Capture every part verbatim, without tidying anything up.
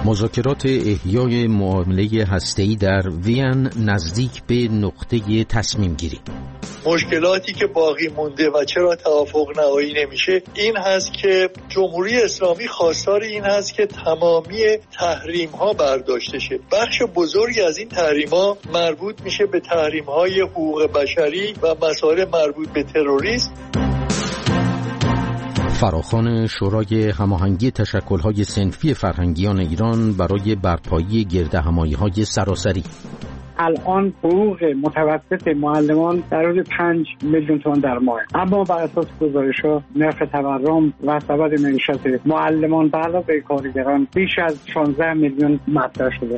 مذاکرات احیای معامله هسته‌ای در وین نزدیک به نقطه تصمیم گیری. مشکلاتی که باقی مونده و چرا توافق نهایی نمیشه این هست که جمهوری اسلامی خواستار این هست که تمامی تحریم ها برداشته شه. بخش بزرگی از این تحریم ها مربوط میشه به تحریم های حقوق بشری و مسائل مربوط به تروریسم. فراخوان شورای هماهنگی تشکل‌های صنفی فرهنگیان ایران برای برپایی گردهمایی‌های سراسری. الان حقوق متوسط معلمان در حدود پنج میلیون تومان در ماه، اما بر اساس گزارش‌ها نرخ تورم و سبد معیشت معلمان به علاوه کارگران بیش از شانزده میلیون مطرح شده.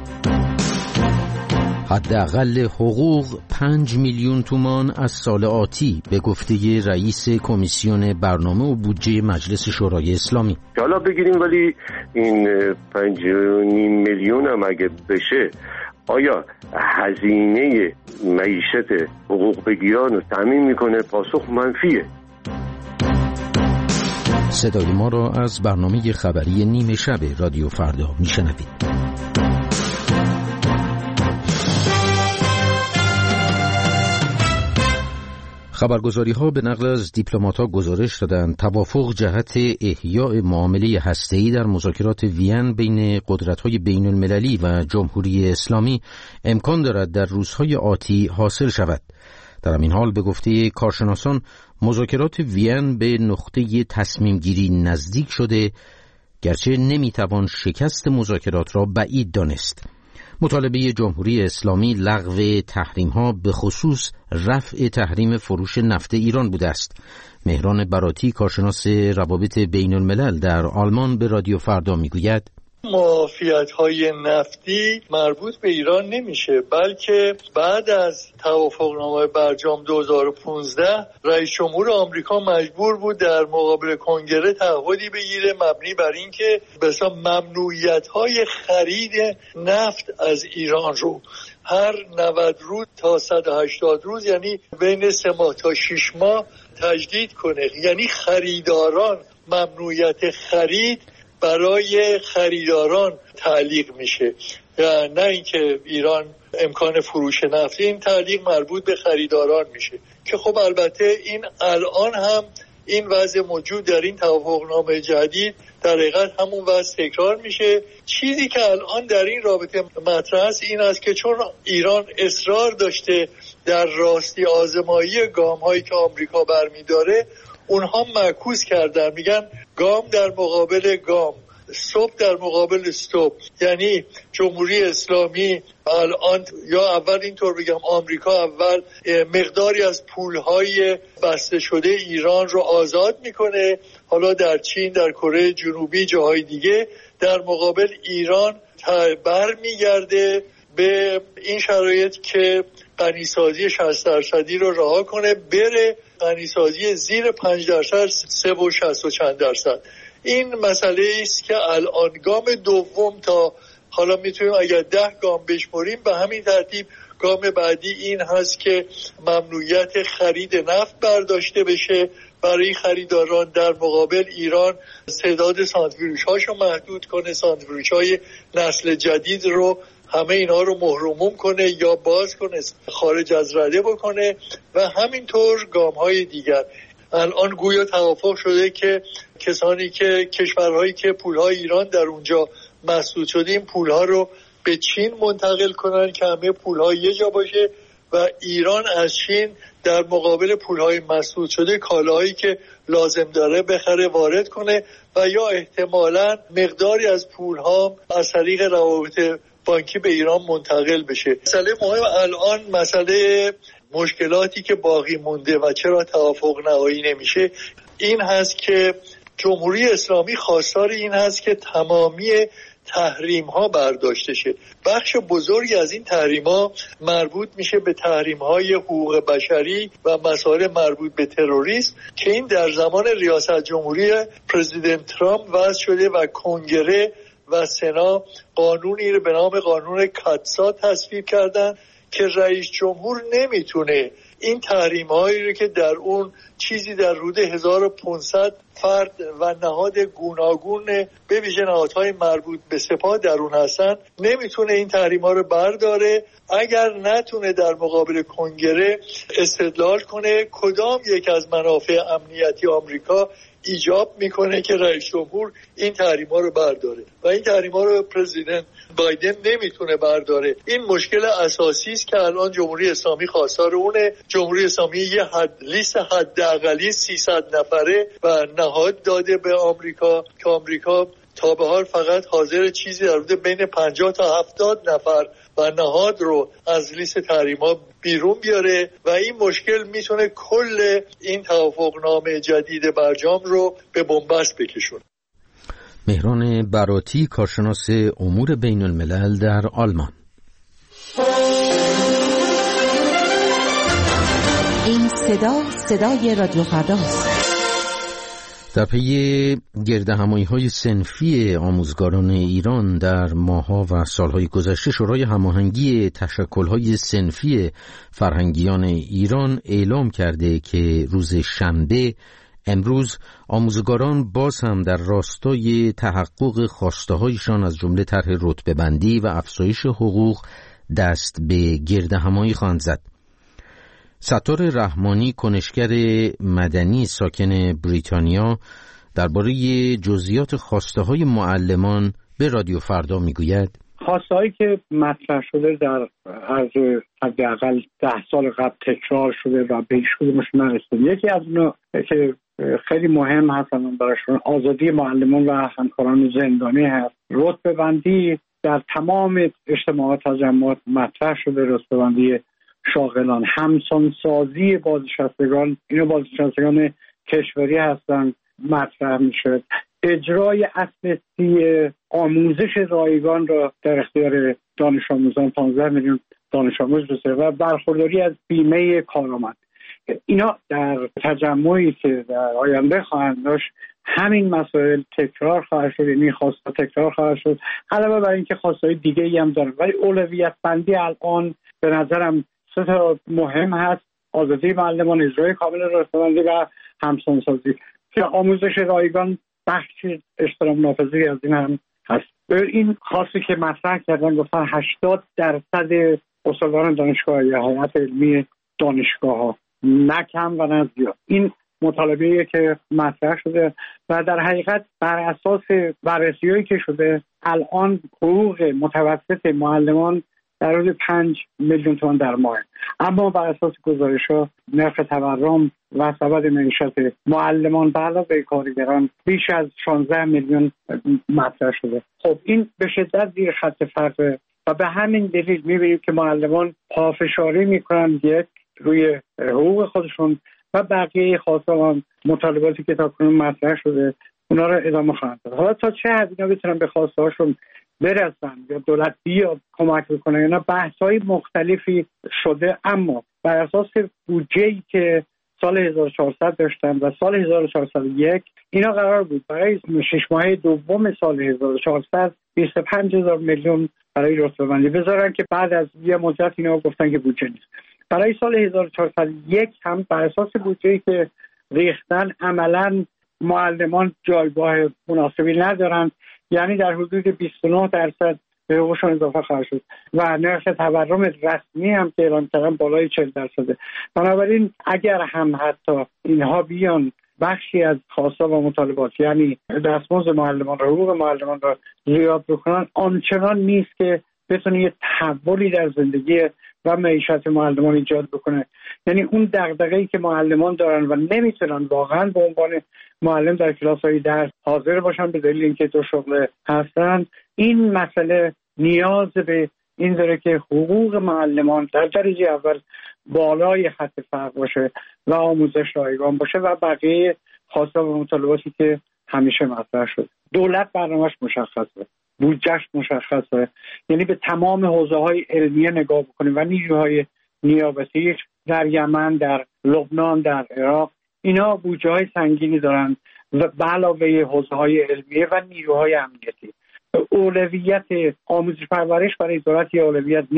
حداقل حقوق پنج میلیون تومان از سال آتی به گفته رئیس کمیسیون برنامه و بودجه مجلس شورای اسلامی. حالا بگیریم ولی این پنج میلیون هم اگه بشه آیا هزینه معیشت حقوق بگیران رو تامین میکنه؟ پاسخ منفیه. صدای ما را از برنامه خبری نیمه شب رادیو فردا میشنوید. خبرگزاری‌ها به نقل از دیپلمات‌ها گزارش دادند توافق جهت احیاء معامله هسته‌ای در مذاکرات وین بین قدرت‌های بین‌المللی و جمهوری اسلامی امکان دارد در روزهای آتی حاصل شود. در همین حال به گفته کارشناسان مذاکرات وین به نقطه تصمیم گیری نزدیک شده، گرچه نمی‌توان شکست مذاکرات را بعید دانست. مطالبه جمهوری اسلامی لغو تحریم‌ها به خصوص رفع تحریم فروش نفت ایران بوده است. مهران براتی کارشناس روابط بین الملل در آلمان به رادیو فردا میگوید معافیت‌های نفتی مربوط به ایران نمیشه، بلکه بعد از توافقنامه برجام دو هزار و پانزده رئیس جمهور آمریکا مجبور بود در مقابل کنگره تعهدی بگیره مبنی بر اینکه مثلا ممنوعیت‌های خرید نفت از ایران رو هر نود روز تا صد و هشتاد روز، یعنی بین سه ماه تا شش ماه تجدید کنه. یعنی خریداران ممنوعیت خرید برای خریداران تعلیق میشه، نه اینکه ایران امکان فروش نفت. این تعلیق مربوط به خریداران میشه که خب البته این الان هم این وضع موجود در این توافقنامه جدید در حقیقت همون وضع تکرار میشه. چیزی که الان در این رابطه مطرح است این است که چون ایران اصرار داشته در راستی آزمایی گام هایی که آمریکا برمیداره، اونها معکوس کردن، میگن گام در مقابل گام، استوب در مقابل استوب. یعنی جمهوری اسلامی الان یا اول اینطور بگم آمریکا اول مقداری از پولهای بسته شده ایران رو آزاد میکنه، حالا در چین، در کره جنوبی، جاهای دیگه، در مقابل ایران برمیگرده به این شرایط که غنیسازی شصت درصدی رو رها کنه، بره غنیسازی زیر پنج درصد، سه و شصت و چند درصد. این مسئله است که الان گام دوم تا حالا میتونیم اگر ده گام بشمریم، به همین ترتیب گام بعدی این هست که ممنوعیت خرید نفت برداشته بشه برای خریداران، در مقابل ایران تعداد سانتریفیوژ هاشو محدود کنه، سانتریفیوژ های نسل جدید رو همه اینا رو مهرموم کنه یا باز کنه، خارج از رده بکنه و همینطور گام های دیگر. الان گویا توافق شده که کسانی که کشورهایی که پولهای ایران در اونجا مسدود شده این پولها رو به چین منتقل کنن که همه پولها یه جا باشه و ایران از چین در مقابل پولهای مسدود شده کالاهایی که لازم داره بخره وارد کنه و یا احتمالاً مقداری از پولها از طریق روابط بانکی به ایران منتقل بشه. مسئله مهم الان مسئله مشکلاتی که باقی مونده و چرا توافق نهایی نمیشه این هست که جمهوری اسلامی خواستار این هست که تمامی تحریم ها برداشته شه. بخش بزرگی از این تحریم ها مربوط میشه به تحریم های حقوق بشری و مسائل مربوط به تروریسم که این در زمان ریاست جمهوری پرزیدنت ترامپ وضع شده و کنگره و سنا قانونی رو به نام قانون کاتسا تصویب کردن که رئیس جمهور نمیتونه این تحریم هایی رو که در اون چیزی در حدود هزار و پانصد فرد و نهاد گوناگون به ویژه نهادهای مربوط به سپاه در اون هستن نمیتونه این تحریم ها رو برداره اگر نتونه در مقابل کنگره استدلال کنه کدام یک از منافع امنیتی آمریکا ایجاب میکنه که رئیس جمهور این تحریما رو برداره و این تحریما رو پرزیدنت بایدن نمیتونه برداره. این مشکل اساسی است که الان جمهوری اسلامی خواستار اونه. جمهوری اسلامی یه حد لیست حداقلی سیصد نفره و نهاد داده به آمریکا که آمریکا تا به حال فقط حاضر چیزی در حدود بین پنجاه تا هفتاد نفر و نهاد رو از لیست تحریما بیرون بیاره و این مشکل میتونه کل این توافقنامه جدید برجام رو به بنبست بکشونه. مهران براتی، کارشناس امور بین الملل در آلمان. این صدا صدای رادیو فرداست. در پی گردهمایی‌های صنفی آموزگاران ایران در ماه‌ها و سال‌های گذشته، شورای هماهنگی تشکل‌های صنفی فرهنگیان ایران اعلام کرده که روز شنبه امروز آموزگاران باز هم در راستای تحقق خواسته‌هایشان از جمله طرح رتبه‌بندی و افزایش حقوق دست به گردهمایی خواهند زد. ستار رحمانی، کنشگر مدنی ساکن بریتانیا، درباره جزئیات خواسته‌های معلمان به رادیو فردا میگوید: خواسته‌هایی که مطرح شده در عرض حداقل ده سال قبل تکرار شده و به هیچ کدومش نرسیدیم. یکی از اونها که خیلی مهم هستن براشون آزادی معلمان و همکاران زندانی هست. رتبه‌بندی در تمام اجتماعات تجمعات مطرح شده، رتبه‌بندی شاغلان، همسانسازی بازنشستگان، اینو بازنشستگان کشوری هستن، مطرح میشه. اجرای اصل سی آموزش رایگان را در اختیار دانش آموزان پانزده میلیون دانش آموز بسیار و برخورداری از بیمه کارآمد. اینا در تجمعی که در آینده خواهند داشت همین مسائل تکرار خواهد شد، یعنی خواسته تکرار خواهد شد، علاوه بر اینکه خواستهای دیگه ای هم دارن. ولی اولویت بندی الان به نظرم سه تا مهم هست: آزادی معلمان، اجرای کامل رتبه‌بندی و همسانسازی که آموزش رایگان بخشی احترام ناپذیری از این هم هست. این خاصی که مطرح کردن گفتن هشتاد درصد استادان دانشگاه یا هیئت علمی دانشگاه ها، نه کم و نه زیاد. این مطالبه‌ای که مطرح شده و در حقیقت بر اساس بررسی‌هایی که شده الان حقوق متوسط معلمان در حدود پنج میلیون تومان در ماه، اما بر اساس گزارش‌ها نرخ تورم و سبد معیشت معلمان به علاوه کارگران بیش از شانزده میلیون مطرح شده. خب این به شدت زیر خط فقر و به همین دلیل می‌بینیم که معلمان پافشاری می‌کنن یک روی حقوق خودشون و بقیه خواسته‌ها مطالباتی که تاکنون مطرح شده اونا رو ادامه خواهند داد. حالا تا چه حد اینا بتونن به خواسته‌هاشون برسن یا دولت بیاد کمک بکنه، اینا بحث‌های مختلفی شده، اما بر اساس بودجه‌ای که سال هزار و چهارصد داشتن و سال هزار و چهارصد و یک اینا قرار بود برای شش ماهه دوم سال هزار و چهارصد بیست و پنج هزار میلیون برای رتبه‌بندی بذارن که بعد از یه مدت اینا گفتن که بودجه نیست. برای سال هزار و چهارصد و یک هم بر اساس بودجه‌ای که ریختن عملاً معلمان جایگاه مناسبی ندارن، یعنی در حدود بیست و نه درصد به حقوقشون اضافه خواهد شد و نرخ تورم رسمی هم که اعلام کردن بالای چهل درصده. بنابراین اگر هم حتی اینها بیان بخشی از خواسته و مطالبات یعنی دستمزد معلمان و حقوق معلمان را زیاد بکنن، آنچنان نیست که بتونه یه تحولی در زندگی و معیشت معلمان ایجاد بکنه. یعنی اون دغدغه‌ای که معلمان دارن و نمیتونن واقعا به عنوان معلم در کلاس‌های درس حاضر باشن به دلیل اینکه دو شغل هستن، این مسئله نیاز به این داره که حقوق معلمان در درجه اول بالای خط فقر باشه و آموزش رایگان باشه و بقیه خواسته و مطالباتی که همیشه مطرح شد. دولت برنامه‌اش مشخصه، بودجه‌اش مشخصه، یعنی به تمام حوزه‌های علمیه نگاه بکنیم و نیروهای نیابتی در یمن، در لبنان، در عراق، اینا بودجه‌های سنگینی دارن و به علاوه حوزه‌های علمیه و نیروهای امنیتی. اولویت آموزش پرورش برای دولت یه اولویت نیست.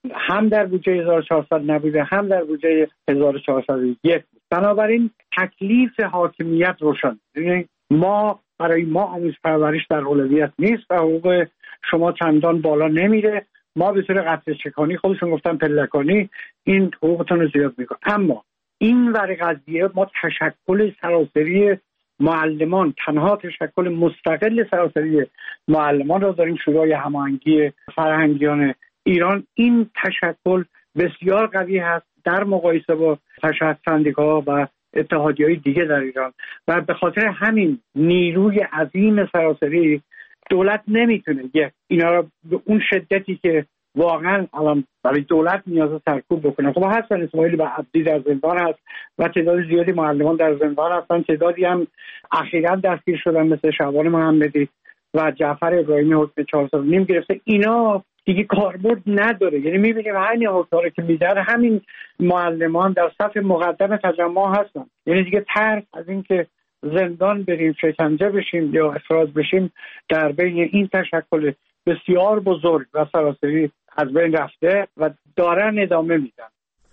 هم در بودجه هزار و چهارصد نبوده، هم در بودجه هزار و چهارصد و یک. بنابراین تکلیف حاکمیت روشن. یعنی ما برای ما آموزش پرورش در اولویت نیست و حقوق شما چندان بالا نمیره. ما به طور قطع چکانی، خودشون گفتن پلکانی، این حقوقتون رو زیاد میکنه. اما این ور قضیه ما تشکل سراسری معلمان، تنها تشکل مستقل سراسری معلمان را داریم، شورای هماهنگی فرهنگیان ایران. این تشکل بسیار قوی هست در مقایسه با تشکل سندیکاها و اتحادیه‌های دیگه در ایران و به خاطر همین نیروی عظیم سراسری دولت نمیتونه یک اینا را به اون شدتی که واقعا الان برای دولت نیاز سرکوب بکنه. خب حسن اسماعیلی و عبدی در زندان هست و تعداد زیادی معلمان در زندان هستن. تعدادی هم اخیراً دستگیر شدن مثل شعبان محمدی و جعفر ابراهیمی حکم چهار سال و نیم گرفته. اینا دیگه کاربرد نداره. یعنی میبینیم همین حکم‌ها که میدن همین معلمان در صف مقدم تجمع هستن. یعنی دیگه ترس از این که زندان بریم، شکنجه بشیم یا اخراج بشیم در بین این تشکل بسیار بزرگ و سراسری از بین رفته و دارن ادامه میدن.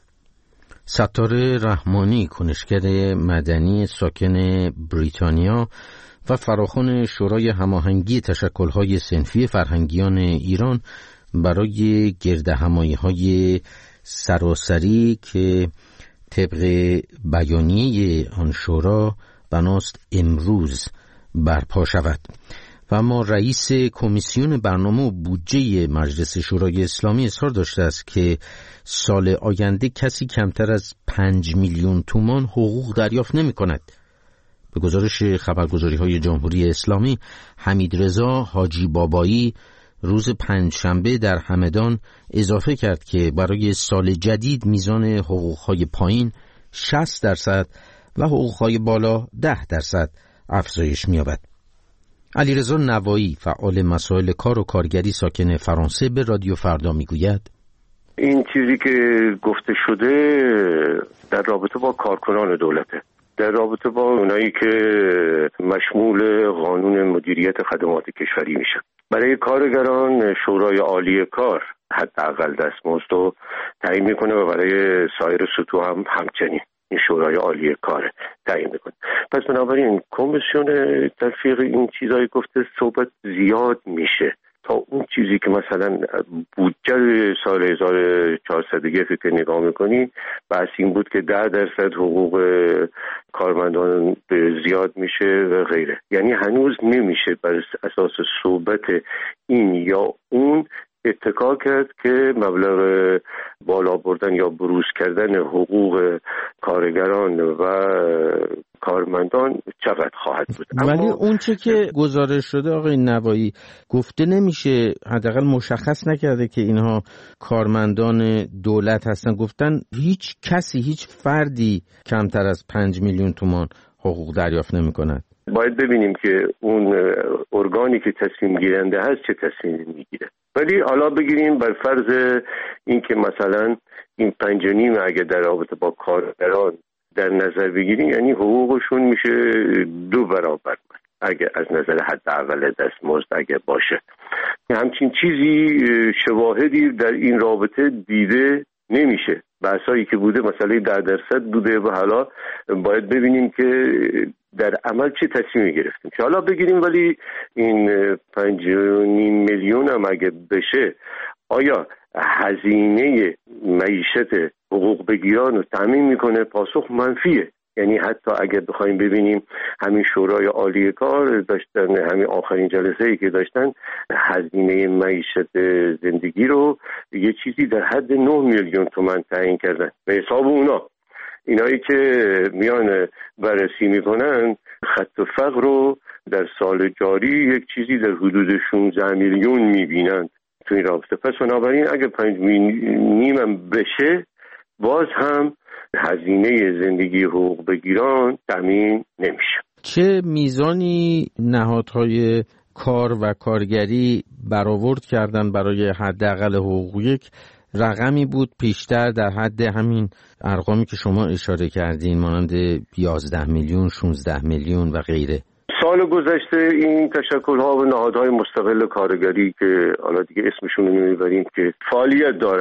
ستار رحمانی، کنشگر مدنی ساکن بریتانیا و فراخوان شورای هماهنگی تشکل‌های صنفی فرهنگیان ایران، برای گردهمایی‌های سراسری که طبق بیانیه آن شورا بناست امروز برپا شود. و اما رئیس کمیسیون برنامه و بودجه مجلس شورای اسلامی اظهار داشته است که سال آینده کسی کمتر از پنج میلیون تومان حقوق دریافت نمی کند. به گزارش خبرگزاری های جمهوری اسلامی، حمیدرضا حاجی بابایی روز پنجشنبه در همدان اضافه کرد که برای سال جدید میزان حقوق‌های پایین شصت درصد و حقوق‌های بالا ده درصد افزایش می‌یابد. علیرضا نوایی، فعال مسائل کار و کارگری ساکن فرانسه، به رادیو فردا میگوید این چیزی که گفته شده در رابطه با کارکنان دولته، در رابطه با اونایی که مشمول قانون مدیریت خدمات کشوری میشن. برای کارگران شورای عالی کار حداقل دستمزد رو تعیین میکنه و برای سایر سطوح هم همچنین این شورای عالی کار تعیین میکنه. پس بنابراین کمیسیون تلفیق این چیزایی گفته صحبت زیاد میشه تا اون چیزی که مثلا بودجه سال هزار و چهارصد و یک که نگاه میکنی بحث این بود که ده درصد حقوق کارمندان زیاد میشه و غیره. یعنی هنوز نمیشه بر اساس صحبت این یا اون اتکا کرد که مبلغ بالا بردن یا بروز کردن حقوق کارگران و کارمندان چقدر خواهد بود. ولی اون چه که گزارش شده آقای نوایی گفته نمیشه، حداقل مشخص نکرده که اینها کارمندان دولت هستن. گفتن هیچ کسی، هیچ فردی کمتر از پنج میلیون تومان حقوق دریافت نمی کند. باید ببینیم که اون ارگانی که تصمیم گیرنده هست چه تصمیمی میگیره. ولی حالا بگیریم بر فرض این که مثلا این پنج و نیم اگه در رابطه با کارگران در نظر بگیریم، یعنی حقوقشون میشه دو برابر اگه از نظر حداقل دستمزد اگه باشه. همچین چیزی شواهدی در این رابطه دیده نمیشه. بحثایی که بوده مسئله ده درصد بوده و حالا باید ببینیم که در عمل چه تصمیمی گرفتیم. که حالا بگیریم ولی این پنج و نیم میلیون هم اگه بشه، آیا هزینه معیشت حقوق بگیران رو تامین میکنه؟ پاسخ منفیه. یعنی حتی اگر بخوایم ببینیم همین شورای عالی کار داشتن، همین آخرین جلسه‌ای که داشتن، هزینه معیشت زندگی رو یه چیزی در حد نه میلیون تومان تعیین کردن. به حساب اونا اینایی که میان بررسی میکنن خط فقر رو در سال جاری یک چیزی در حدود شانزده میلیون میبینند تو این رابطه. پس بنابراین اگه پنج نیم هم بشه، باز هم هزینه زندگی حقوق بگیران تامین نمیشه. چه میزانی نهادهای کار و کارگری برآورد کردن برای حداقل حقوق؟ یک رقمی بود پیشتر در حد همین ارقامی که شما اشاره کردین، مانند یازده میلیون، شانزده میلیون و غیره. سال گذشته این تشکل‌ها و نهادهای مستقل کارگری که حالا دیگه اسمشون رو نمیبریم که فعالیت دارن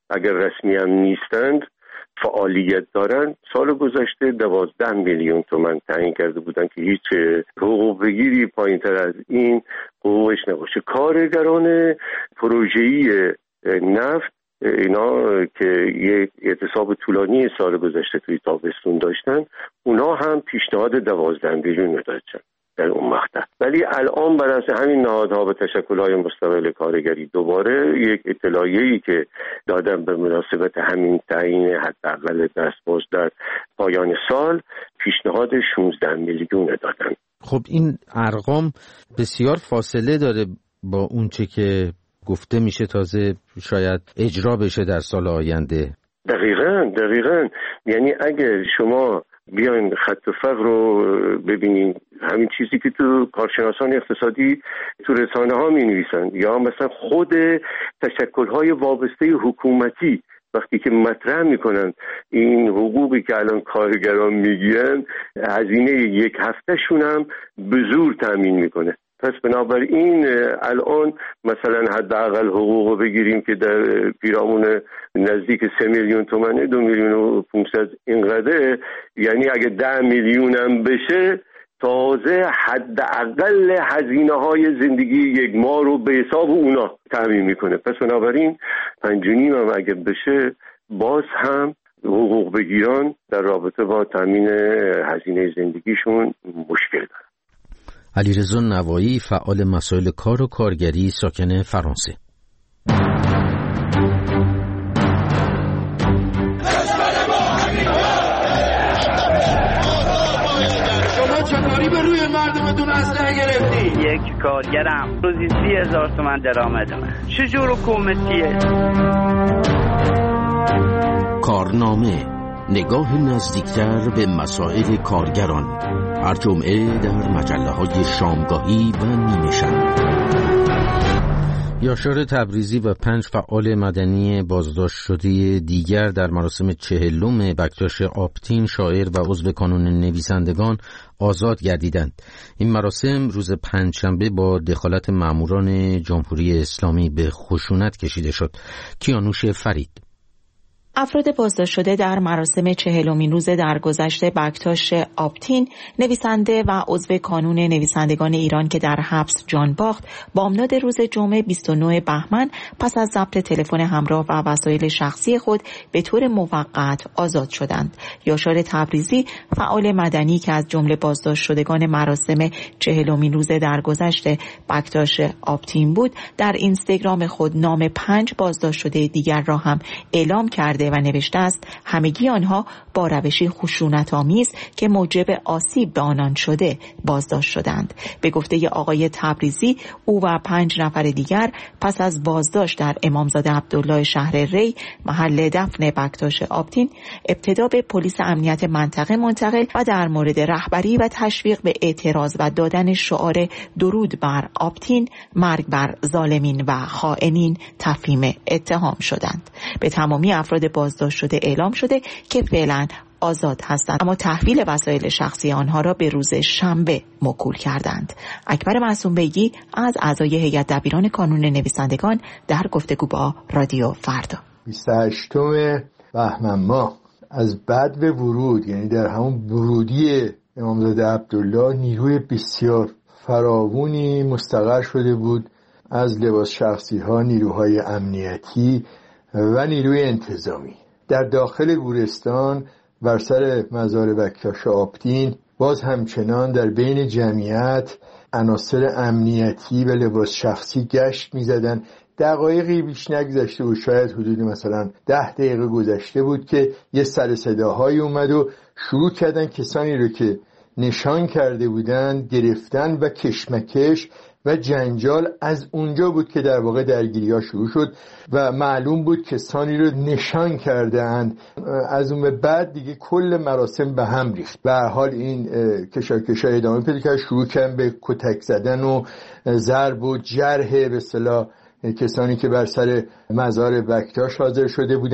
اگر رسمی هم نیستند فعالیت دارن، سال گذشته دوازده میلیون تومان تعیین کرده بودن که هیچ حقوق بگیری پایین تر از این حقوقش نباشه. کارگران پروژه‌ای نفت اینا که یک اعتصاب طولانی سال گذشته توی تابستون داشتن، اونا هم پیشنهاد دوازده میلیون داشتن در اون مقطع، ولی الان بر اساس همین نهادها به تشکل‌های مستقل کارگری دوباره یک اطلاعیه‌ای که دادن به مناسبت همین تعیین حداقل دستمزد در پایان سال، پیشنهاد شانزده میلیون دادن. خب این ارقام بسیار فاصله داره با اون چه که گفته میشه تازه شاید اجرا بشه در سال آینده. دقیقاً دقیقاً یعنی اگر شما بیاین خط فقر رو ببینین، همین چیزی که تو کارشناسان اقتصادی تو رسانه ها می نویسن یا مثلا خود تشکل‌های وابسته حکومتی وقتی که مطرح میکنن این حقوقی که الان کارگران میگیرن، هزینه یک هفته شون هم به زور تامین میکنه. پس بنابراین الان مثلا حداقل حقوق بگیریم که در پیرامون نزدیک سه میلیون تومنه، دو میلیون و پونصد اینقدر، یعنی اگه ده میلیون هم بشه تازه حداقل هزینه های زندگی یک ماه رو به حساب اونا تامین میکنه. پس بنابراین پنج و نیم هم اگه بشه باز هم حقوق بگیران در رابطه با تامین هزینه زندگیشون مشکل داره. علیرضا نوایی، فعال مسائل کار و کارگری، ساکن فرانسه. شما چطوری به روی مردمتون اسلحه گرفتی؟ یک کارگرم روزی سی هزار تومن درآمد من. چجور حکومتیه؟ کارنامه، نگاه نزدیکتر به مسائل کارگران، هر جمعه در مجله‌های شامگاهی و نیمه شب. یاشار تبریزی و پنج فعال مدنی بازداشت شده دیگر در مراسم چهلم بکتاش آپتین، شاعر و عضو کانون نویسندگان، آزاد گردیدند. این مراسم روز پنجشنبه با دخالت ماموران جمهوری اسلامی به خشونت کشیده شد. کیانوش فرید. افراد بازداشت شده در مراسم چهلمین روز درگذشت بکتاش آپتین، نویسنده و عضو کانون نویسندگان ایران که در حبس جان باخت، بامداد روز جمعه بیست و نه بهمن پس از ضبط تلفن همراه و وسایل شخصی خود به طور موقت آزاد شدند. یاشار تبریزی، فعال مدنی که از جمله بازداشت شدگان مراسم چهلمین روز درگذشت بکتاش آپتین بود، در اینستاگرام خود نام پنج بازداشت شده دیگر را هم اعلام کرده و نوشته است همگی آنها با روشی خشونت‌آمیز که موجب آسیب به آنان شده بازداشت شدند. به گفته آقای تبریزی، او و پنج نفر دیگر پس از بازداشت در امامزاده عبدالله شهر ری، محل دفن بکتاش آپتین، ابتدا به پلیس امنیت منطقه منتقل و در مورد رهبری و تشویق به اعتراض و دادن شعار درود بر آپتین، مرگ بر ظالمین و خائنین تفهیم اتهام شدند. به تمامی افراد بازداشت شده اعلام شده که فعلا آزاد هستند، اما تحویل وسایل شخصی آنها را به روز شنبه موکول کردند. اکبر معصوم بیگی از اعضای هیئت دبیران کانون نویسندگان در گفتگو با رادیو فردا. بیست و هشتم بهمن ماه از بعد به ورود، یعنی در همون ورودی امامزاده عبدالله، نیروی بسیار فراوانی مستقر شده بود از لباس شخصی ها، نیروهای امنیتی و نیروی انتظامی. در داخل گورستان بر سر مزار بکتاش آپتین باز همچنان در بین جمعیت عناصر امنیتی و لباس شخصی گشت می زدن. دقایقی بیش نگذشته بود، شاید حدود مثلا ده دقیقه گذشته بود که یه سر صداهایی اومد و شروع کردن کسانی رو که نشان کرده بودن گرفتن و کشمکش و جنجال. از اونجا بود که در واقع درگیری ها شروع شد و معلوم بود کسانی رو نشان کرده اند. از اون به بعد دیگه کل مراسم به هم ریخت. به هر حال این کشاکشا ادامه پیدا کرد، شروع کردن به کتک زدن و ضرب و جرح به اصطلاح کسانی که بر سر مزار بکتاش حاضر شده بودند.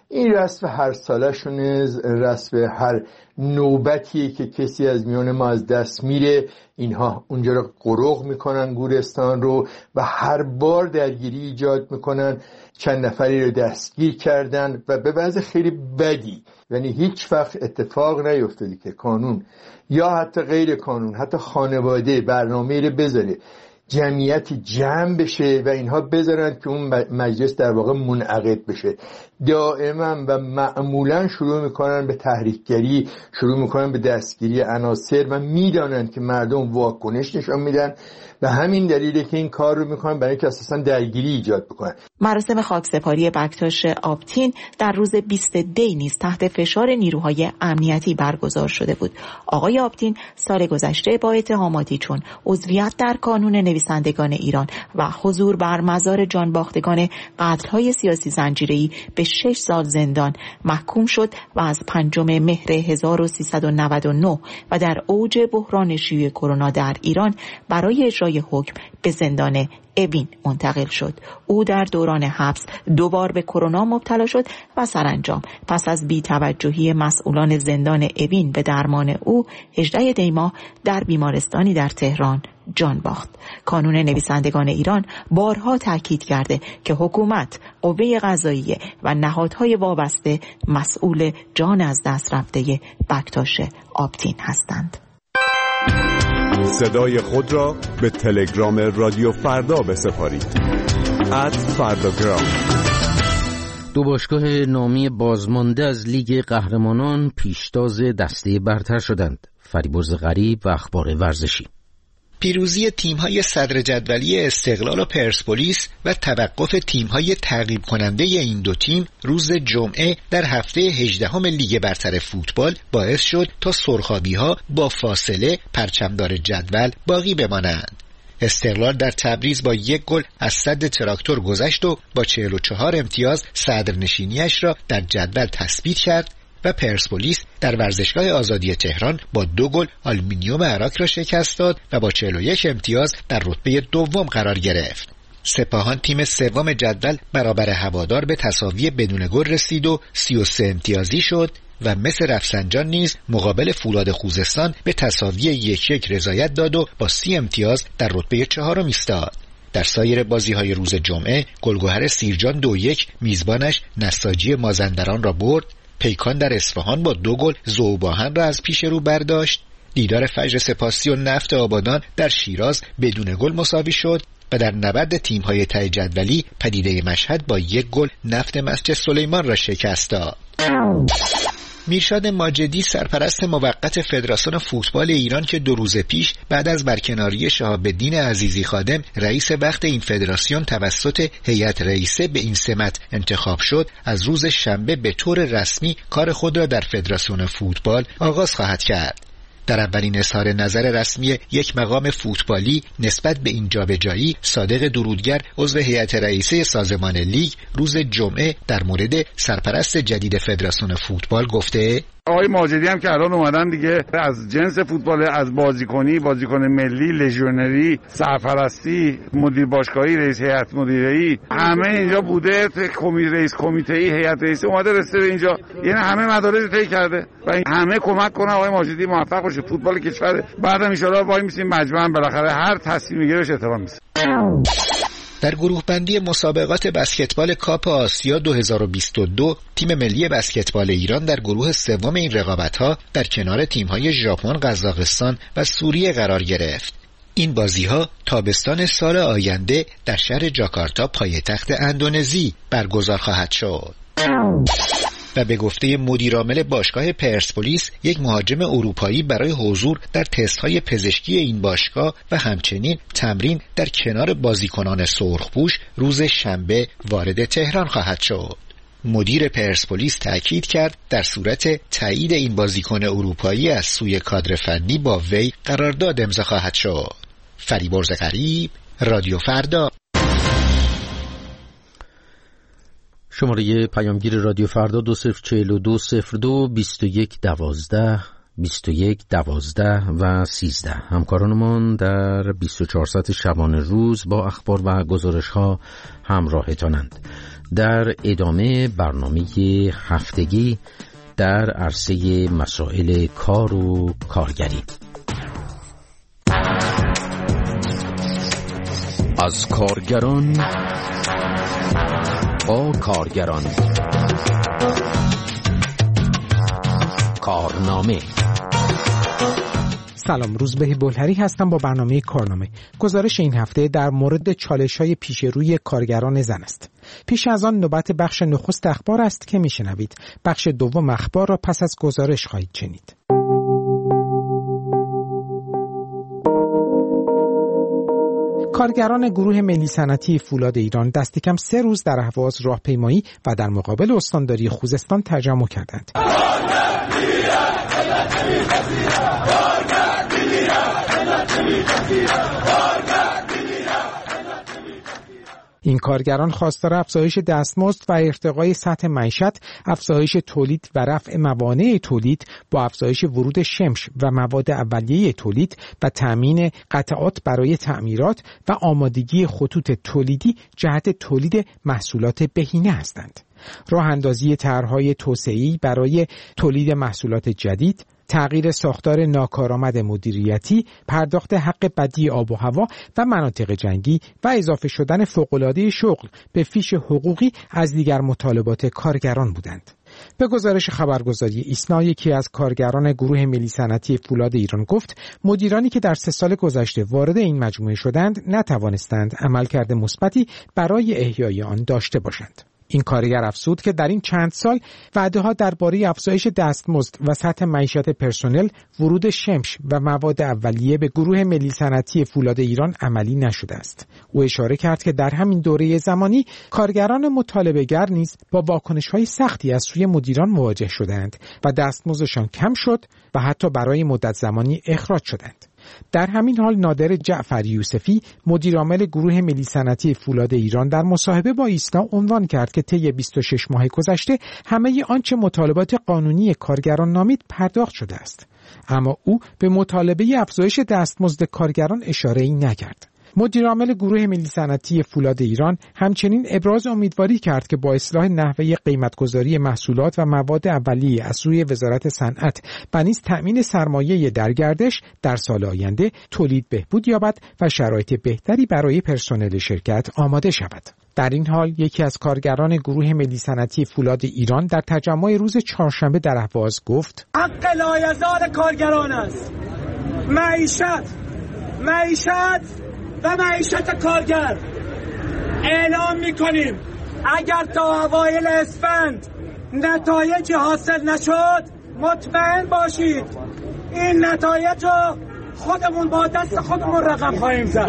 این رسم هر ساله شونه، رسم هر نوبتیه که کسی از میان ما از دست میره، اینها اونجا رو قرق میکنن گورستان رو و هر بار درگیری ایجاد میکنن، چند نفری رو دستگیر کردن و به وضع خیلی بدی. یعنی هیچ وقت اتفاق نیفتاده که قانون یا حتی غیر قانون، حتی خانواده برنامه رو بذاره جمعیت جمع بشه و اینها بذارن که اون مجلس در واقع منعقد بشه. دائما و معمولا شروع میکنن به تحریکگری، شروع میکنن به دستگیری عناصر و میدانن که مردم واکنش نشان میدن و همین دلیله که این کار رو میکنن، برای اینکه اساسا درگیری ایجاد بکنن. مراسم خاکسپاری بکتاش آبتین در روز بیست دی نیز تحت فشار نیروهای امنیتی برگزار شده بود. آقای آبتین سال گذشته با اتهاماتی چون عضویت در کانون نویسندگان ایران و حضور بر مزار جانباختگان قتل‌های سیاسی زنجیره‌ای به شش سال زندان محکوم شد و از پنجم مهر هزار و سیصد و نود و نه و در اوج بحران شیوع کرونا در ایران برای اجرای حکم به زندان اوین منتقل شد. او در دوران حبس دوبار به کرونا مبتلا شد و سرانجام پس از بی‌توجهی مسئولان زندان اوین به درمان او هجدهم دی ماه در بیمارستانی در تهران جان باخت. کانون نویسندگان ایران بارها تاکید کرده که حکومت، قوه قضاییه و نهادهای وابسته مسئول جان از دست رفته بکتاش آبتین هستند. صدای خود را به تلگرام رادیو فردا بسپارید. ات فرداگرام. دو باشگاه نامی بازمانده از لیگ قهرمانان پیشتاز دسته برتر شدند. فریبرز غریب و اخبار ورزشی. پیروزی تیم‌های صدر جدولی استقلال و پرسپولیس و توقف تیم‌های تعقیب کننده این دو تیم روز جمعه در هفته هجدهم لیگ برتر فوتبال باعث شد تا سرخابی‌ها با فاصله پرچمدار جدول باقی بمانند. استقلال در تبریز با یک گل از سد تراکتور گذشت و با چهل و چهار امتیاز صدرنشینیش را در جدول تثبیت کرد و پرسپولیس در ورزشگاه آزادی تهران با دو گل آلومینیوم عراق را شکست داد و با چهل و یک امتیاز در رتبه دوم قرار گرفت. سپاهان تیم سوم جدول برابر هوادار به تساوی بدون گل رسید و سی و سه امتیازی شد و مس رفسنجان نیز مقابل فولاد خوزستان به تساوی یک یک رضایت داد و با سی امتیاز در رتبه چهارم ایستاد. در سایر بازی‌های روز جمعه گلگهر سیرجان دو یک میزبانش نساجی مازندران را برد. پیکان در اصفهان با دو گل ذوباهن را از پیش رو برداشت. دیدار فجر سپاسی و نفت آبادان در شیراز بدون گل مساوی شد و در نبرد تیم‌های ته جدولی پدیده مشهد با یک گل نفت مسجد سلیمان را شکست داد. میرشاد ماجدی سرپرست موقت فدراسیون فوتبال ایران که دو روز پیش بعد از برکناری شهاب الدین عزیزی خادم رئیس وقت این فدراسیون توسط هیئت رئیسه به این سمت انتخاب شد، از روز شنبه به طور رسمی کار خود را در فدراسیون فوتبال آغاز خواهد کرد. در اولین اظهار نظر رسمی یک مقام فوتبالی نسبت به این جابجایی، صادق درودگر عضو هیئت رئیسه سازمان لیگ روز جمعه در مورد سرپرست جدید فدراسیون فوتبال گفته: آقای ماجدی هم که الان اومدن دیگه از جنس فوتبال، از بازیکنی، بازیکن ملی، لژیونری، سرپرستی، مدیر باشگاهی، رئیس هیئت مدیره‌ای، همه اینجا بوده. کمیته رئیس کمیته‌ای، هیئت رئیسه اومده رسیده به اینجا، یعنی همه مدارج طی کرده و همه کمک کنه آقای ماجدی موفق باشه. فوتبال کشور بعدم ان شاءالله وای میسیم مجموعاً بالاخره هر تصمیمی گیرش احترام میشه. در گروه بندی مسابقات بسکتبال کاپ آسیا دو هزار و بیست و دو تیم ملی بسکتبال ایران در گروه سوم این رقابت‌ها در کنار تیم‌های ژاپن، قزاقستان و سوریه قرار گرفت. این بازی‌ها تابستان سال آینده در شهر جاکارتا پایتخت اندونزی برگزار خواهد شد. و به گفته مدیرعامل باشگاه پرسپولیس، یک مهاجم اروپایی برای حضور در تست‌های پزشکی این باشگاه و همچنین تمرین در کنار بازیکنان سرخپوش روز شنبه وارد تهران خواهد شد. مدیر پرسپولیس تأکید کرد در صورت تایید این بازیکن اروپایی از سوی کادر فنی با وی قرارداد امضا خواهد شد. فریبرز غریب، رادیو فردا. شماره پیامگیر رادیو فردا دو صفر چهل و دو صفر دو بیست و یک دوازده بیست و یک دوازده و سیزده. همکارانمان در بیست و چهار ساعت شبانه روز با اخبار و گزارش ها همراهتانند. در ادامه برنامه هفتگی در عرصه مسائل کار و کارگری. از کارگران با کارگران، کارنامه. سلام، روزبه بلهری هستم با برنامه کارنامه. گزارش این هفته در مورد چالش‌های پیش روی کارگران زن است. پیش از آن نوبت بخش نخست اخبار است که میشنوید. بخش دوم اخبار را پس از گزارش خواهید شنید. کارگران گروه ملی صنعتی فولاد ایران دست کم سه روز در اهواز راهپیمایی و در مقابل استانداری خوزستان تجمع کردند. این کارگران خواستار افزایش دستمزد و ارتقای سطح معیشت، افزایش تولید و رفع موانع تولید با افزایش ورود شمش و مواد اولیه تولید و تأمین قطعات برای تعمیرات و آمادگی خطوط تولیدی جهت تولید محصولات بهینه هستند. راه اندازی طرح‌های توسعه‌ای برای تولید محصولات جدید، تغییر ساختار ناکارآمد مدیریتی، پرداخت حق بدی آب و هوا و مناطق جنگی و اضافه شدن فوق‌العاده شغل به فیش حقوقی از دیگر مطالبات کارگران بودند. به گزارش خبرگزاری ایسنا، یکی از کارگران گروه ملی صنعتی فولاد ایران گفت مدیرانی که در سه سال گذشته وارد این مجموعه شدند نتوانستند عملکرد مثبتی برای احیای آن داشته باشند. این کارگر افزود که در این چند سال وعده‌ها درباره افزایش دستمزد و سطح معیشت پرسنل، ورود شمش و مواد اولیه به گروه ملی صنعتی فولاد ایران عملی نشده است. او اشاره کرد که در همین دوره زمانی کارگران مطالبه‌گر نیز با واکنش‌های سختی از سوی مدیران مواجه شدند و دستمزدشان کم شد و حتی برای مدت زمانی اخراج شدند. در همین حال نادر جعفر یوسفی، مدیر عامل گروه ملی صنعتی فولاد ایران، در مصاحبه با ایسنا عنوان کرد که طی بیست و شش ماه گذشته همه آنچه مطالبات قانونی کارگران نامید پرداخت شده است، اما او به مطالبه افزایش دستمزد کارگران اشاره‌ای نکرد. مدیر عامل گروه ملی صنعتی فولاد ایران همچنین ابراز امیدواری کرد که با اصلاح نحوه قیمتگذاری محصولات و مواد اولیه از سوی وزارت صنعت و نیز تأمین سرمایه در گردش در سال آینده تولید بهبود یابد و شرایط بهتری برای پرسنل شرکت آماده شود. در این حال یکی از کارگران گروه ملی صنعتی فولاد ایران در تجمع روز چهارشنبه در اهواز گفت: حق لایزال کارگران است. معیشت معیشت و معیشت کارگر. اعلام می‌کنیم اگر تا اوایل اسفند نتایجی حاصل نشد، مطمئن باشید این نتایج رو خودمون با دست خودمون رقم خواهیم زد.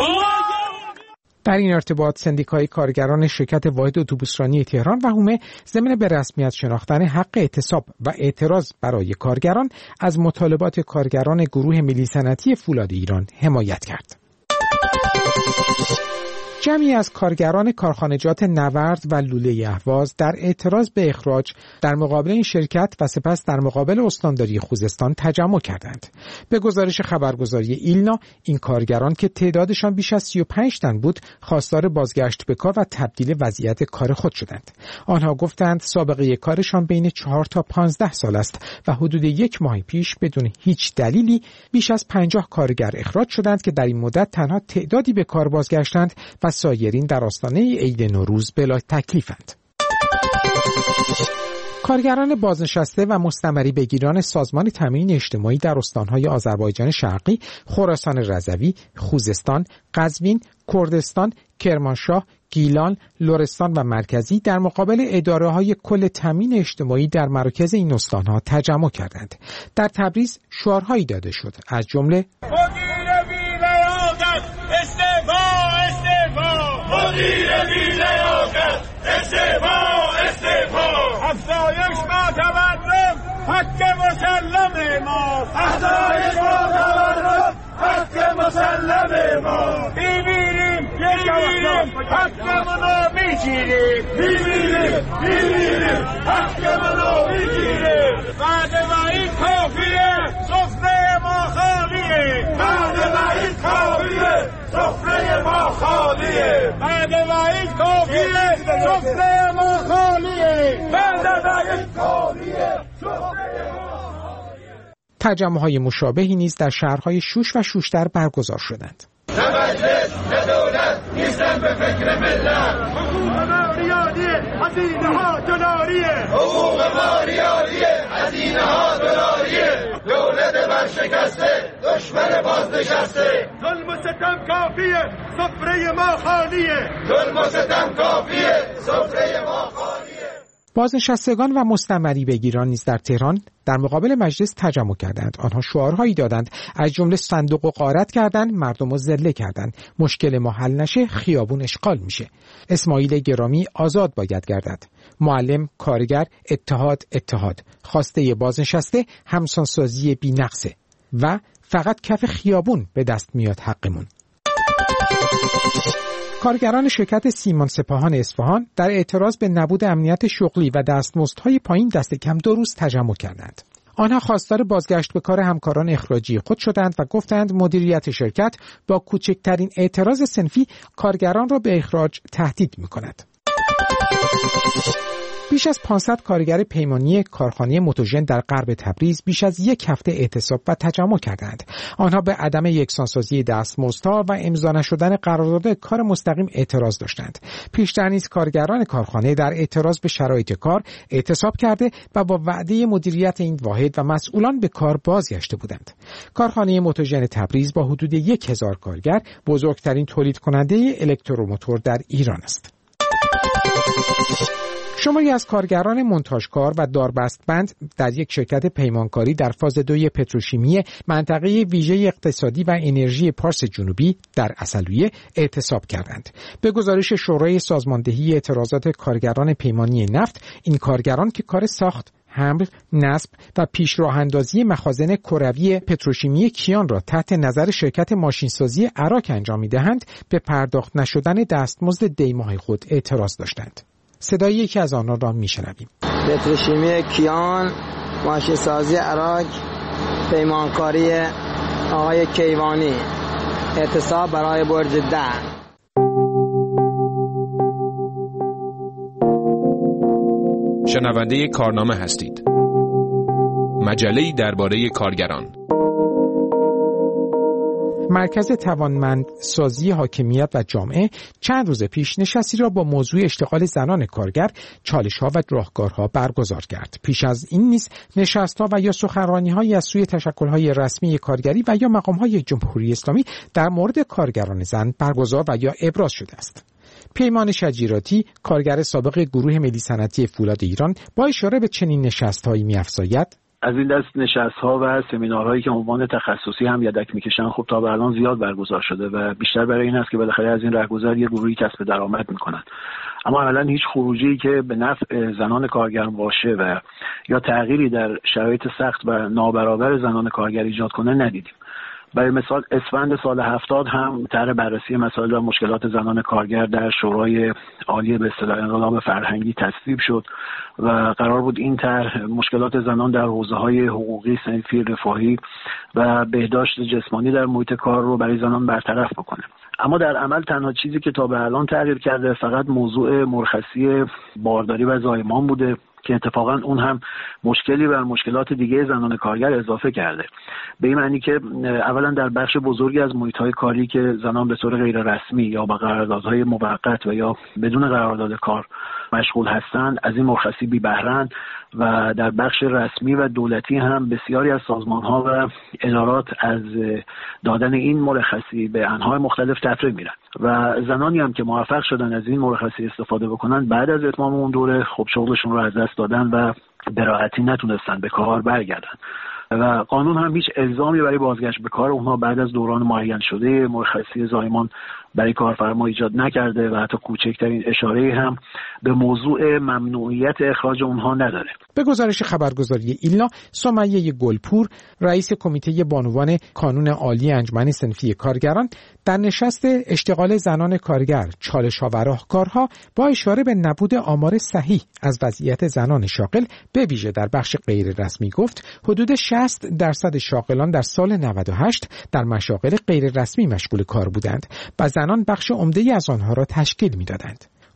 در این ارتباط سندیکای کارگران شرکت واحد اتوبوسرانی تهران و حومه ضمن به رسمیت شناختن حق اعتصاب و اعتراض برای کارگران از مطالبات کارگران گروه ملی صنعتی فولاد ایران حمایت کرد. جمعی از کارگران کارخانجات نورد و لوله اهواز در اعتراض به اخراج در مقابل این شرکت و سپس در مقابل استانداری خوزستان تجمع کردند. به گزارش خبرگزاری ایلنا، این کارگران که تعدادشان بیش از سی و پنج تن بود، خواستار بازگشت به کار و تبدیل وضعیت کار خود شدند. آنها گفتند سابقه کارشان بین چهار تا پانزده سال است و حدود یک ماه پیش بدون هیچ دلیلی بیش از پنجاه کارگر اخراج شدند که در این مدت تنها تعدادی به کار بازگشتند و سایرین در آستانه عید نوروز بلا تکلیفند. کارگران بازنشسته و مستمری بگیران سازمان تامین اجتماعی در استانهای آذربایجان شرقی، خراسان رضوی، خوزستان، قزوین، کردستان، کرمانشاه، گیلان، لرستان و مرکزی در مقابل اداره‌های کل تامین اجتماعی در مراکز این استانها تجمع کردند. در تبریز شعارهایی داده شد، از جمله مدیر بی‌لیاقت استعفا استعفا، مدیر بی‌لیاقت استعفا استعفا، افزایش با تورم حق مسلم ما، افزایش با تورم حق مسلم ما، می‌میریم می‌میریم حقمونو می‌گیریم، می‌میریم می‌میریم حقمونو می‌گیریم. بعد وعید کافیه، سفره ما خالیه، بعد وعید کافیه، سفره ما خالیه، بعد وعید کافیه، سفره ما تجمع‌های مشابهی نیز در شهرهای شوش و شوشتر برگزار شدند. نه مجلس نه دولت نیستن به فکر ملت. حقوق ما ریالیه، هزینه ها دلاریه. حقوق ما ریالیه، هزینه ها دلاریه. دولت برشکسته، دشمن بازنشسته. ظلم و ستم کافیه، سفره ما خالیه. ظلم و ستم کافیه، سفره ما خالیه. بازنشستگان و مستمری بگیران نیز در تهران در مقابل مجلس تجمع کردند. آنها شعارهایی دادند، از جمله صندوق و غارت کردند، مردم رو ذله کردند. مشکل ما حل نشه، خیابون اشغال میشه. اسماعیل گرامی آزاد باید گردد. معلم، کارگر، اتحاد، اتحاد. خواسته بازنشسته همسانسازی بی‌نقصه و فقط کف خیابون به دست میاد حقمون. کارگران شرکت سیمان سپاهان اصفهان در اعتراض به نبود امنیت شغلی و دستمزدهای پایین دست کم دو روز تجمع کردند. آنها خواستار بازگشت به کار همکاران اخراجی خود شدند و گفتند مدیریت شرکت با کوچکترین اعتراض صنفی کارگران را به اخراج تهدید می‌کند. بیش از پانصد کارگر پیمانی کارخانه موتوژن در غرب تبریز بیش از یک هفته اعتصاب و تجمع کردند. آنها به عدم یکسانسازی دستمزدها و امضا نشدن قرارداد کار مستقیم اعتراض داشتند. پیشتر نیز کارگران کارخانه در اعتراض به شرایط کار اعتصاب کرده و با وعده مدیریت این واحد و مسئولان به کار بازگشته بودند. کارخانه موتوژن تبریز با حدود یک هزار کارگر بزرگترین تولید کننده الکتروموتور در ایران است. شماری از کارگران منتاژکار و داربستبند در یک شرکت پیمانکاری در فاز دوی پتروشیمی منطقه ویژه اقتصادی و انرژی پارس جنوبی در عسلویه اعتصاب کردند. به گزارش شورای سازماندهی اعتراضات کارگران پیمانی نفت، این کارگران که کار ساخت، حمل، نصب و پیش راه اندازی مخازن کروی پتروشیمی کیان را تحت نظر شرکت ماشینسازی عراق انجام می‌دهند، به پرداخت نشدن دستمزد دیماه خود اعتراض داشتند. صدای یکی از آنها را میشنویم. پتروشیمی کیان، ماشینسازی عراق، پیمانکاری آقای کیوانی، اعتصاب برای برج ده. شنونده کارنامه هستید. مجله‌ای درباره کارگران. مرکز توانمندسازی حاکمیت و جامعه چند روز پیش نشستی را با موضوع اشتغال زنان کارگر، چالش‌ها و راهکارها برگزار کرد. پیش از این نیز نشست‌ها و یا سخنرانی‌هایی از سوی تشکل‌های رسمی کارگری و یا مقام‌های جمهوری اسلامی در مورد کارگران زن برگزار و یا ابراز شده است. پیمان شجیراتی، کارگر سابق گروه ملی صنعتی فولاد ایران، با اشاره به چنین نشست‌هایی می‌افزاید: از این دست نشست‌ها و سمینارهایی که عنوان تخصصی هم یدک میکشن خب تا به الان زیاد برگزار شده و بیشتر برای این است که بالاخره از این رهگذر یه گروهی کسب درآمد میکنن، اما عملاً هیچ خروجی که به نفع زنان کارگر باشه و یا تغییری در شرایط سخت و نابرابر زنان کارگر ایجاد کنه ندیدیم. برای مثال اسفند سال هفتاد هم طرح بررسی مسائل و مشکلات زنان کارگر در شورای عالی به اصطلاح انقلاب فرهنگی تصویب شد و قرار بود این طرح مشکلات زنان در حوزه‌های حقوقی، صنفی، رفاهی و بهداشت جسمانی در محیط کار رو برای زنان برطرف بکنه. اما در عمل تنها چیزی که تا به الان تغییر کرده فقط موضوع مرخصی بارداری و زایمان بوده که اتفاقا اون هم مشکلی بر مشکلات دیگه زنان کارگر اضافه کرده. به این معنی که اولا در بخش بزرگی از محیط‌های کاری که زنان به طور غیر رسمی یا با قراردادهای موقت و یا بدون قرارداد کار مشغول هستند از این مرخصی بی بهره‌اند و در بخش رسمی و دولتی هم بسیاری از سازمان‌ها و ادارات از دادن این مرخصی به انواع مختلف تفریح میرن و زنانی هم که موفق شدن از این مرخصی استفاده بکنن بعد از اتمام اون دوره خب شغلشون رو از دست دادن و به راحتی نتونستن به کار برگردن و قانون هم هیچ الزامی برای بازگشت به کار اونها بعد از دوران معین شده مرخصی زایمان برای کارفرما ایجاد نکرده و حتی کوچکترین اشاره هم به موضوع ممنوعیت اخراج اونها نداره. به گزارش خبرگزاری ایلنا، سمیه گلپور، رئیس کمیته بانوان کانون عالی انجمن صنفی کارگران، در نشست اشتغال زنان کارگر، چالش‌ها و راهکارها با اشاره به نبود آمار صحیح از وضعیت زنان شاغل به ویژه در بخش غیر رسمی گفت حدود شصت درصد شاغلان در سال نود و هشت در مشاغل غیر رسمی مشغول کار بودند و زنان بخش عمده‌ای از آنها را تشکیل می‌دادند.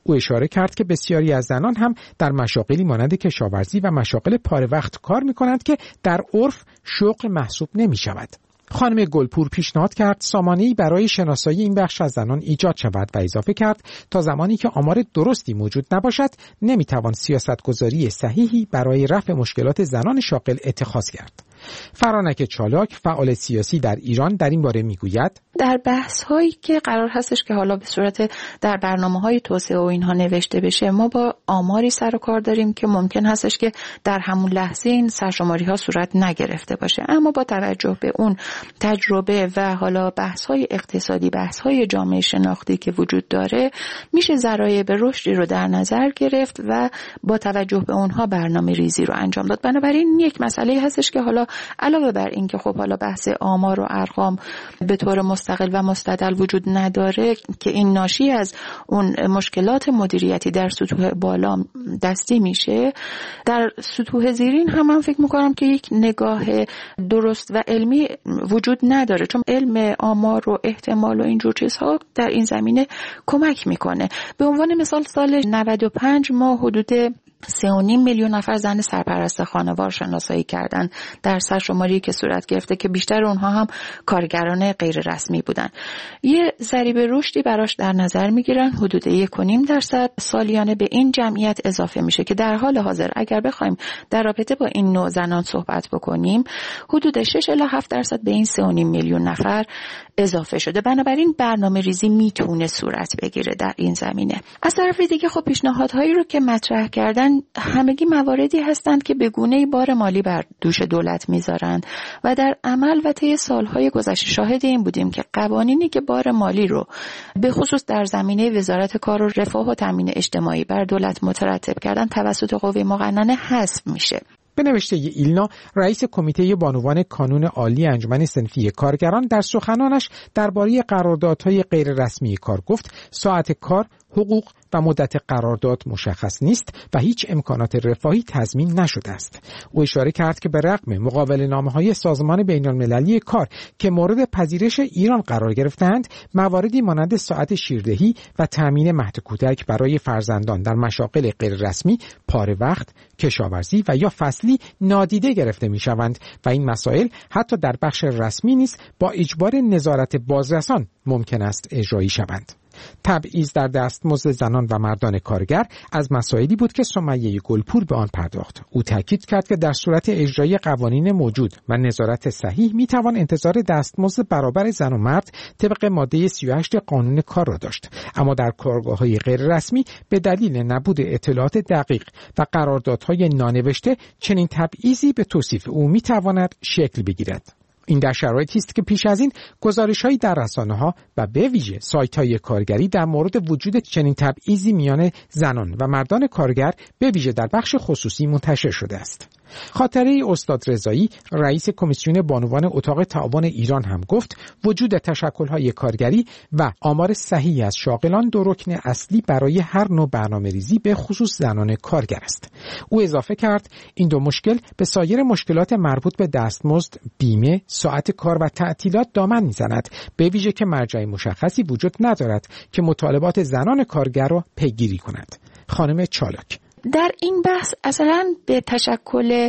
او اشاره کرد که بسیاری از زنان هم در مشاغلی مانند کشاورزی و مشاغل پاره وقت کار می‌کنند که در عرف شغل محسوب نمی‌شود. خانم گلپور پیشنهاد کرد سامانه‌ای برای شناسایی این بخش از زنان ایجاد شود و اضافه کرد تا زمانی که آمار درستی موجود نباشد نمیتوان سیاستگذاری صحیحی برای رفع مشکلات زنان شاغل اتخاذ کرد. فرانک چالاک فعال سیاسی در ایران در این باره میگوید در بحث هایی که قرار هستش که حالا به صورت در برنامه های توسعه و اینها نوشته بشه، ما با آماری سر و کار داریم که ممکن هستش که در همون لحظه این سرشماری ها صورت نگرفته باشه، اما با توجه به اون تجربه و حالا بحث های اقتصادی، بحث های جامعه شناختی که وجود داره، میشه ذرایع به رشدی رو در نظر گرفت و با توجه به اونها برنامه ریزی رو انجام داد. بنابراین یک مسئله هستش که حالا علاوه بر این که خب حالا بحث آمار و ارقام به طور مستقل و مستدل وجود نداره که این ناشی از اون مشکلات مدیریتی در سطوح بالا دستی میشه، در سطوح زیرین هم من فکر میکنم که یک نگاه درست و علمی وجود نداره، چون علم آمار و احتمال و اینجور چیزها در این زمینه کمک میکنه. به عنوان مثال سال نود و پنج ما حدود سه و نیم میلیون نفر زن سرپرست خانوار شناسایی کردن در سرشماری که صورت گرفته که بیشتر اونها هم کارگران غیر رسمی بودن. یه ضریب رشدی براش در نظر میگیرن، حدود یک و نیم درصد سالیانه به این جمعیت اضافه میشه که در حال حاضر اگر بخوایم در رابطه با این نوع زنان صحبت بکنیم حدود شش الی هفت درصد به این سه و نیم میلیون نفر اضافه شده. بنابراین برنامه ریزی میتونه صورت بگیره در این زمینه. از طرف دیگه خب پیشنهادهایی رو که مطرح کردن همگی مواردی هستند که به گونه‌ای بار مالی بر دوش دولت میذارن و در عمل و طی سالهای گذشته شاهد این بودیم که قوانینی که بار مالی رو به خصوص در زمینه وزارت کار و رفاه و تامین اجتماعی بر دولت مترتب کردن توسط قوه مقننه حذف میشه. به نوشته ایلنا، رئیس کمیته بانوان کانون عالی انجمن صنفی کارگران در سخنانش درباره قراردادهای غیر رسمی کار گفت ساعت کار، حقوق و مدت قرارداد مشخص نیست و هیچ امکانات رفاهی تضمین نشده است. او اشاره کرد که به رغم مقابله‌نامه‌های سازمان بین‌المللی کار که مورد پذیرش ایران قرار گرفتند، مواردی مانند ساعت شیردهی و تامین مهد کودک برای فرزندان در مشاغل غیر رسمی، پاره وقت، کشاورزی و یا فصلی نادیده گرفته می‌شوند و این مسائل حتی در بخش رسمی نیز با اجبار نظارت بازرسان ممکن است اجرایی شوند. تبعیض در دستمزد زنان و مردان کارگر از مسائلی بود که سمیه گلپور به آن پرداخت. او تاکید کرد که در صورت اجرای قوانین موجود و نظارت صحیح میتوان انتظار دستمزد برابر زن و مرد طبق ماده سی و هشت قانون کار را داشت، اما در کارگاه‌های غیر رسمی به دلیل نبود اطلاعات دقیق و قراردادهای نانوشته چنین تبعیضی به توصیف او میتواند شکل بگیرد. این در شرایطی است که پیش از این گزارش‌هایی در رسانه‌ها و به ویژه سایت‌های کارگری در مورد وجود چنین تبعیضی میان زنان و مردان کارگر به ویژه در بخش خصوصی منتشر شده است. خاطره استاد رضایی، رئیس کمیسیون بانوان اتاق تعاون ایران هم گفت وجود تشکل‌های کارگری و آمار صحیح از شاغلان دو رکن اصلی برای هر نوع برنامه‌ریزی به خصوص زنان کارگر است. او اضافه کرد این دو مشکل به سایر مشکلات مربوط به دستمزد، بیمه، ساعت کار و تعطیلات دامن می‌زند، به ویژه که مرجع مشخصی وجود ندارد که مطالبات زنان کارگر را پیگیری کند. خانم چالاک: در این بحث اصلا به تشکل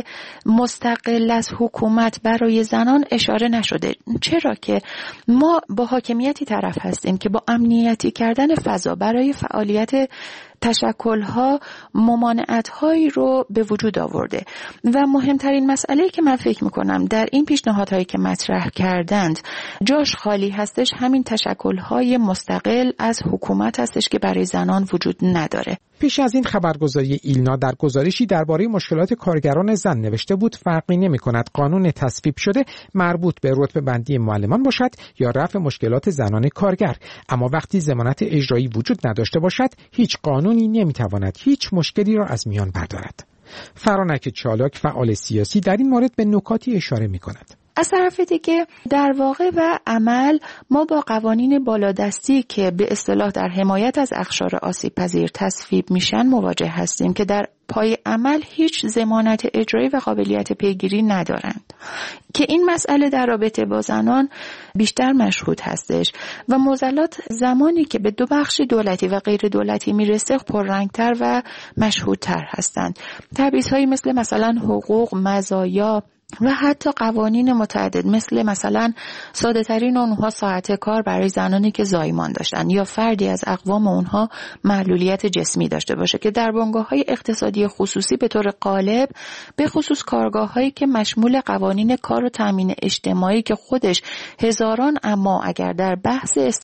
مستقل از حکومت برای زنان اشاره نشده، چرا که ما با حاکمیتی طرف هستیم که با امنیتی کردن فضا برای فعالیت تشکل‌ها ممانعت‌هایی رو به وجود آورده و مهمترین مسئله‌ای که من فکر می‌کنم در این پیشنهادهایی که مطرح کردند جاش خالی هستش همین تشکل‌های مستقل از حکومت هستش که برای زنان وجود نداره. پیش از این خبرگزاری ایلنا در گزارشی درباره مشکلات کارگران زن نوشته بود فرقی نمی‌کند قانون تصویب شده مربوط به رتبه بندی معلمان باشد یا رفع مشکلات زنان کارگر، اما وقتی ضمانت اجرایی وجود نداشته باشد هیچ قانونی نمی‌تواند هیچ مشکلی را از میان بردارد. فرانک چالاک فعال سیاسی در این مورد به نکاتی اشاره می‌کند. از طرف دیگه در واقع و عمل ما با قوانین بالادستی که به اصطلاح در حمایت از اقشار آسیب پذیر تصویب میشن مواجه هستیم که در پای عمل هیچ ضمانت اجرایی و قابلیت پیگیری ندارند که این مسئله در رابطه با زنان بیشتر مشهود هستش و معضلات زمانی که به دو بخش دولتی و غیر دولتی میرسه پررنگتر و مشهودتر هستند. تبعیض‌هایی مثل مثلا حقوق، مزایا و حتی قوانین متعدد مثل مثلا ساده ترین اونها ساعت کار برای زنانی که زایمان داشتن یا فردی از اقوام اونها معلولیت جسمی داشته باشه که در بنگاه‌های اقتصادی خصوصی به طور غالب به خصوص کارگاه‌هایی که مشمول قوانین کار و تامین اجتماعی که خودش هزاران اما اگر در بحث